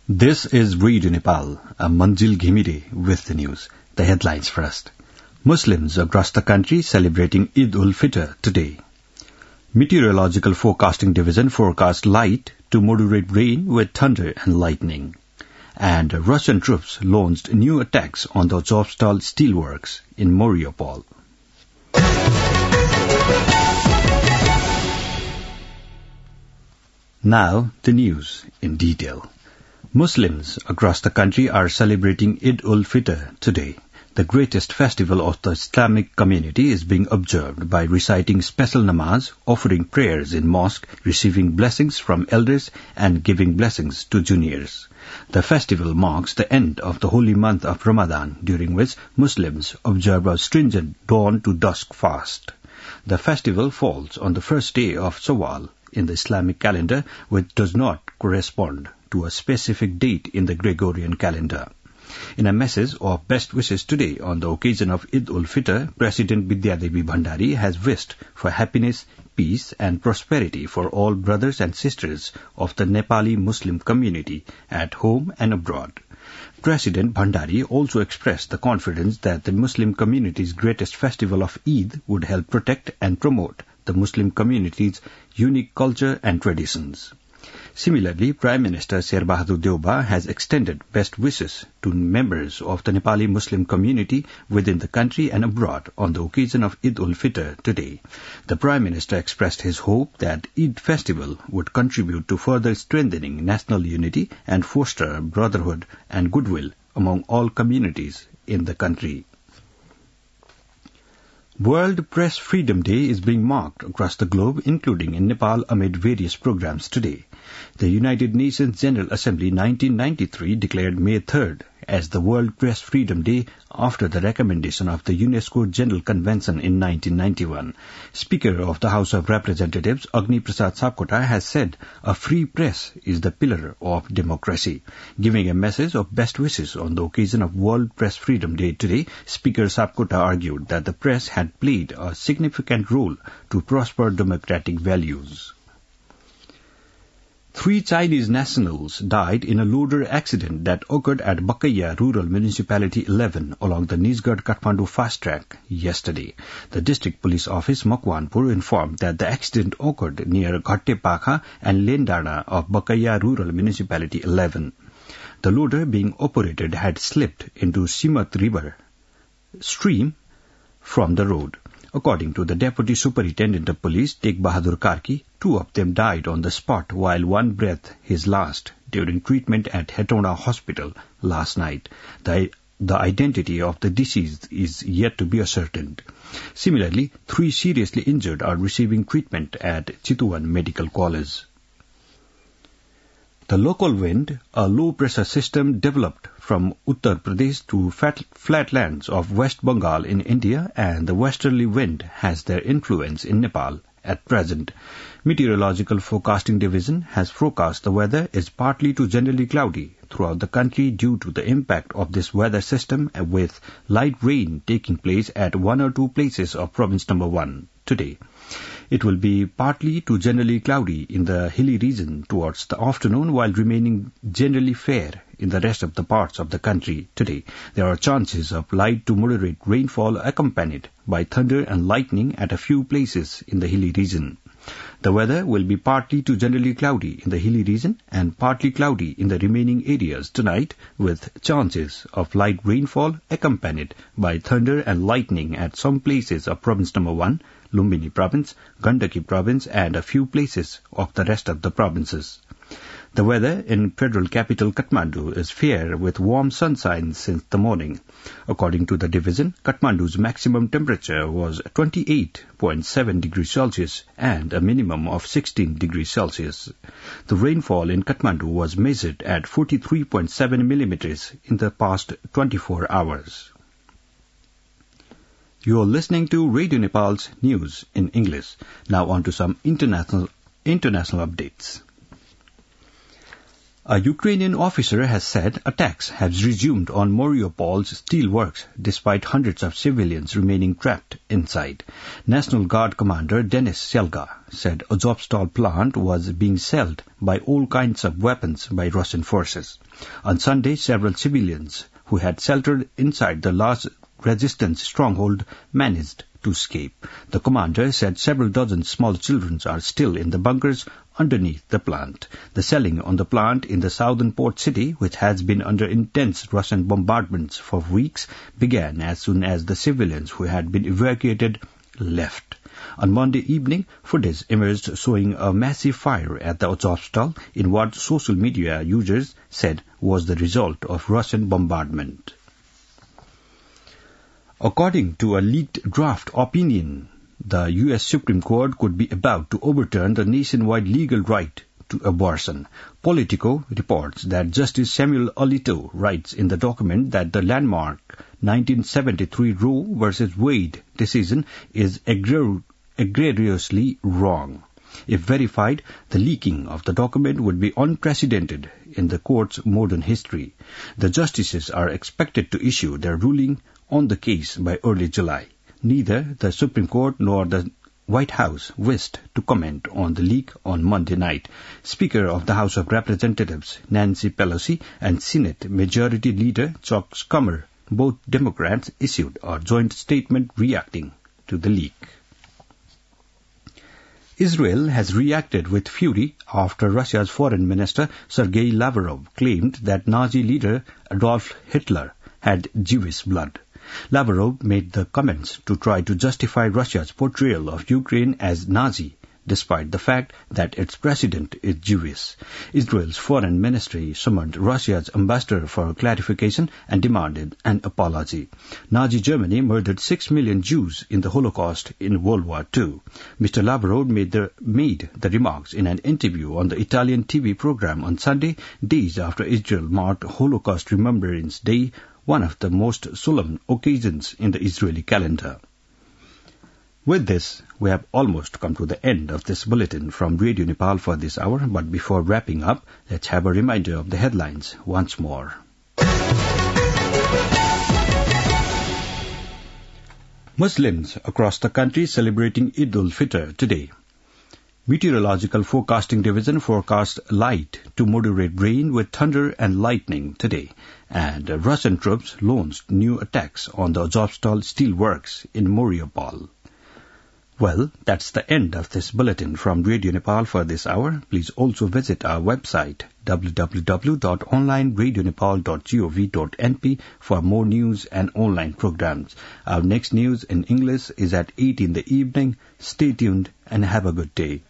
This is Radio Nepal. I'm Manjil Ghimire with the news. The headlines first. Muslims across the country celebrating Eid ul-Fitr today. Meteorological Forecasting Division forecast light to moderate rain with thunder and lightning. And Russian troops launched new attacks on the Azovstal steelworks in Mariupol. Now, the news in detail. Muslims across the country are celebrating Eid ul-Fitr today. The greatest festival of the Islamic community is being observed by reciting special namaz, offering prayers in mosque, receiving blessings from elders, and giving blessings to juniors. The festival marks the end of the holy month of Ramadan, during which Muslims observe a stringent dawn to dusk fast. The festival falls on the first day of Shawwal in the Islamic calendar, which does not correspond to a specific date in the Gregorian calendar. In a message of best wishes today on the occasion of Eid ul-Fitr, President Vidyadevi Bhandari has wished for happiness, peace and prosperity for all brothers and sisters of the Nepali Muslim community at home and abroad. President Bhandari also expressed the confidence that the Muslim community's greatest festival of Eid would help protect and promote the Muslim community's unique culture and traditions. Similarly, Prime Minister Sher Bahadur Deuba has extended best wishes to members of the Nepali Muslim community within the country and abroad on the occasion of Eid ul-Fitr today. The Prime Minister expressed his hope that Eid festival would contribute to further strengthening national unity and foster brotherhood and goodwill among all communities in the country. World Press Freedom Day is being marked across the globe, including in Nepal, amid various programs today. The United Nations General Assembly 1993 declared May 3rd as the World Press Freedom Day after the recommendation of the UNESCO General Convention in 1991. Speaker of the House of Representatives, Agni Prasad Sapkota, has said a free press is the pillar of democracy. Giving a message of best wishes on the occasion of World Press Freedom Day today, Speaker Sapkota argued that the press had played a significant role to prosper democratic values. 3 Chinese nationals died in a loader accident that occurred at Bakaiya Rural Municipality 11 along the Nisgad-Kathmandu fast track yesterday. The District Police Office Makwanpur informed that the accident occurred near Ghatte Pakha and Lendana of Bakaiya Rural Municipality 11. The loader being operated had slipped into Simat River stream from the road. According to the Deputy Superintendent of Police, Tegh Bahadur Karki, 2 of them died on the spot while one breathed his last during treatment at Hetauda Hospital last night. The identity of the deceased is yet to be ascertained. Similarly, 3 seriously injured are receiving treatment at Chitwan Medical College. The local wind, a low-pressure system developed from Uttar Pradesh to flatlands of West Bengal in India, and the westerly wind has their influence in Nepal at present. Meteorological Forecasting Division has forecast the weather is partly to generally cloudy throughout the country due to the impact of this weather system, with light rain taking place at 1 or 2 places of Province Number 1 today. It will be partly to generally cloudy in the hilly region towards the afternoon, while remaining generally fair in the rest of the parts of the country today. There are chances of light to moderate rainfall accompanied by thunder and lightning at a few places in the hilly region. The weather will be partly to generally cloudy in the hilly region and partly cloudy in the remaining areas tonight, with chances of light rainfall accompanied by thunder and lightning at some places of Province Number 1, Lumbini Province, Gandaki Province, and a few places of the rest of the provinces. The weather in federal capital Kathmandu is fair with warm sunshine since the morning. According to the division, Kathmandu's maximum temperature was 28.7 degrees Celsius and a minimum of 16 degrees Celsius. The rainfall in Kathmandu was measured at 43.7 millimeters in the past 24 hours. You are listening to Radio Nepal's news in English. Now on to some international updates. A Ukrainian officer has said attacks have resumed on Mariupol's steelworks despite hundreds of civilians remaining trapped inside. National Guard Commander Denis Selga said Azovstal plant was being shelled by all kinds of weapons by Russian forces. On Sunday, several civilians who had sheltered inside the last resistance stronghold managed to escape. The commander said several dozen small children are still in the bunkers underneath the plant. The shelling on the plant in the southern port city, which has been under intense Russian bombardments for weeks, began as soon as the civilians who had been evacuated left. On Monday evening, footage emerged showing a massive fire at the Azovstal in what social media users said was the result of Russian bombardment. According to a leaked draft opinion, the U.S. Supreme Court could be about to overturn the nationwide legal right to abortion. Politico reports that Justice Samuel Alito writes in the document that the landmark 1973 Roe v. Wade decision is egregiously wrong. If verified, the leaking of the document would be unprecedented in the court's modern history. The justices are expected to issue their ruling on the case by early July. Neither the Supreme Court nor the White House wished to comment on the leak on Monday night. Speaker of the House of Representatives Nancy Pelosi and Senate Majority Leader Chuck Schumer, both Democrats, issued a joint statement reacting to the leak. Israel has reacted with fury after Russia's Foreign Minister Sergei Lavrov claimed that Nazi leader Adolf Hitler had Jewish blood. Lavrov made the comments to try to justify Russia's portrayal of Ukraine as Nazi, despite the fact that its president is Jewish. Israel's foreign ministry summoned Russia's ambassador for clarification and demanded an apology. Nazi Germany murdered 6 million Jews in the Holocaust in World War II. Mr. Lavrov made the remarks in an interview on the Italian TV program on Sunday, days after Israel marked Holocaust Remembrance Day, one of the most solemn occasions in the Israeli calendar. With this, we have almost come to the end of this bulletin from Radio Nepal for this hour, but before wrapping up, let's have a reminder of the headlines once more. Muslims across the country celebrating Eid ul-Fitr today. Meteorological Forecasting Division forecasts light to moderate rain with thunder and lightning today, and Russian troops launched new attacks on the Azovstal steelworks in Mariupol. Well, that's the end of this bulletin from Radio Nepal for this hour. Please also visit our website www.onlineradionepal.gov.np for more news and online programs. Our next news in English is at 8 in the evening. Stay tuned and have a good day.